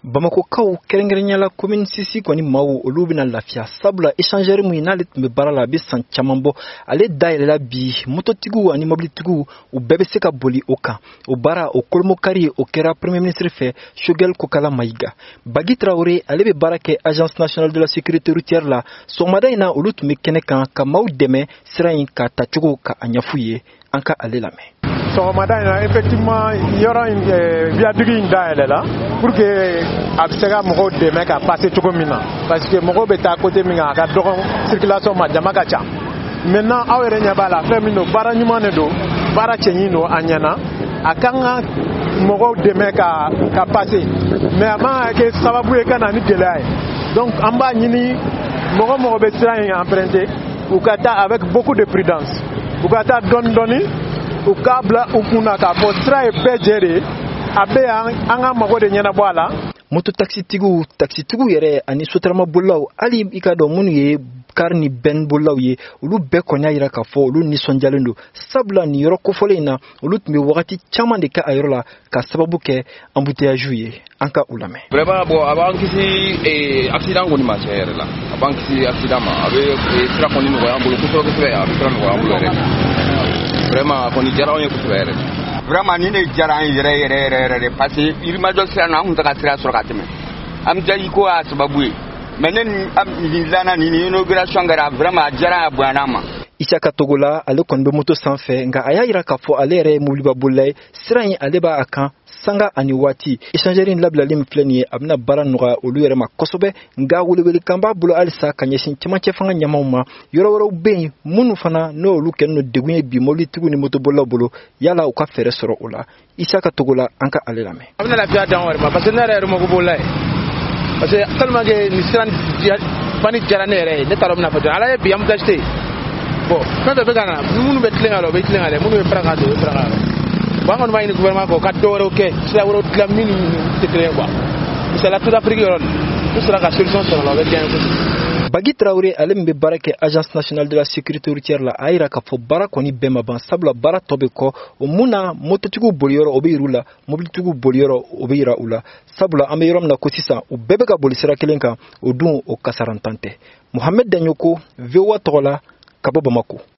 Bamako kɛrɛnkɛrɛnya la commune 6 kɔni maaw olu bɛna lafiya sabula échangeur mun n'ale tun bɛ baara la a bɛ san caman bɔ ale dayɛlɛla bi mototigiw ani mobilitigiw u bɛɛ bɛ se ka boli o kan o baara o kolomokari o kɛra premier ministre fɛ Choguel Kokala Mayiga Bagi Traoré ale bɛ baara kɛ agence nationale de la sécurité routière la sɔgɔmada in na olu tun bɛ kɛnɛ kan ka maaw dɛmɛ sira in ka tacogo ka a ɲɛf'u ye an ka ale lamɛn. Sɔgɔmada in na effectivement yɔrɔ in viaduc in dayɛlɛ la pour que a bɛ se ka mɔgɔw dɛmɛ ka passer cogo min na parce que mɔgɔw bɛ taa côté min kan a ka dɔgɔ circulation ma jama ka ca maintenant aw yɛrɛ ɲɛ b'a la fɛn min don baara ɲuman de don baara cɛɲi don a ɲɛna a kan ka mɔgɔw dɛmɛ ka passer mais a man kɛ sababu ye ka na ni gɛlɛya ye donc an b'a ɲini mɔgɔ bɛ sira in emprunter u ka taa avec beaucoup de prudence u ka taa dɔɔni dɔɔni u k'a bila u kunna k'a fɔ sira ye bɛɛ jɛ de a bɛ yan an ka mago de ɲɛnabɔ a la. Moto taxitigiw yɛrɛ ani sotarama bolilaw hali i ka dɔn minnu ye car ni bɛn bolilaw ye olu bɛɛ kɔni y'a jira k'a fɔ olu nisɔndiyalen don sabula nin yɔrɔ kofɔlen in na olu tun bɛ wagati caman de kɛ a yɔrɔ la ka sababu kɛ embouteillage ye an ka u lamɛn. Vraiment bon a b'an kisi accident kɔni ma cɛ yɛrɛ la a b'an kisi accident ma a bɛ sira kɔni nɔgɔya an bolo kosɛbɛ a bɛ sira nɔgɔya an bolo yɛrɛ vraiment kɔni diyara anw ye kosɛbɛ yɛrɛ. Vraiment ni ne diyara an yɛrɛ de parce que yirimajɔ sira na an tun tɛ ka sira sɔrɔ ka tɛmɛ an bɛ i ko a sababu ye mais ne nin dilanna nin inauguration kɛra vraiment a diyara a bonyana ma. Isaka Togola ale kɔni bɛ moto sanfɛ nka a y'a jira k'a fɔ ale yɛrɛ ye mobiliba bolila ye sira in ale b'a kan sanga ani waati échangeur in labilali min filɛ nin ye a bɛna baara nɔgɔya olu yɛrɛ ma kosɛbɛ nka welewelekan b'a bolo halisa ka ɲɛsin cɛmancɛ fanga ɲɛmaw ma yɔrɔ wɛrɛw bɛ yen minnu fana n'olu kɛlen don degun ye bi mobilitigiw ni motobolilaw bolo yala u ka fɛɛrɛ sɔrɔ o la Isaka Togola an ka ale lamɛn. A bɛna lafiya d'an wɛrɛ ma parce que ne yɛrɛ mako b'o la ye parce que tellement que nin sira fani diyara ne yɛrɛ ye ne t'a dɔn bɛna fɔ ala ye bi embouteillage tɛ yen bon fɛn bɛɛ bɛ ka na minnu bɛ tilen ka la o bɛ tilen ka la minnu bɛ fara ka don o bɛ fara ka la bon an kɔni b'a ɲini gouvernement fɛ o ka dɔ wɛrɛw kɛ sira wɛrɛw dilan min tɛ kelen ye quoi misaliya Toute Afrique yɔrɔ n'u sera ka solution sɔrɔ la o bɛ diya n ye kosɛbɛ. Bagi Traoré ale min bɛ baara kɛ agence nationale de la sécurité routière la a jira k'a fɔ baara kɔni bɛɛ ma ban sabula baara tɔ bɛ kɔ o mun na mototigiw boliyɔrɔ o bɛ yir'u la mobilitigiw boliyɔrɔ o bɛ yira u la sabula an bɛ yɔrɔ min na ko sisan u bɛɛ bɛ ka boli sira kelen kan o dun o kasarantan tɛ Mohamed Danyoko VOA tɔgɔ la ka bɔ Bamako.